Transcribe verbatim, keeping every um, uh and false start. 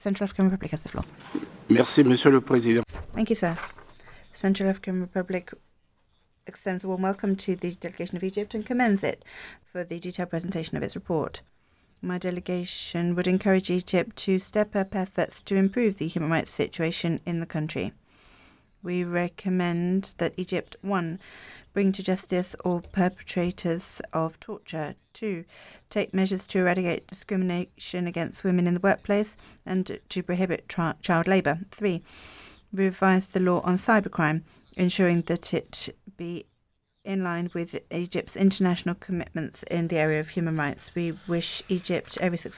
Central African Republic has the floor. Merci, Monsieur le Président. Thank you, sir. Central African Republic extends a warm welcome to the delegation of Egypt and commends it for the detailed presentation of its report. My delegation would encourage Egypt to step up efforts to improve the human rights situation in the country. We recommend that Egypt, one, bring to justice all perpetrators of torture, two, take measures to eradicate discrimination against women in the workplace and to prohibit tra- child labour, three, revise the law on cybercrime, ensuring that it be in line with Egypt's international commitments in the area of human rights. We wish Egypt every success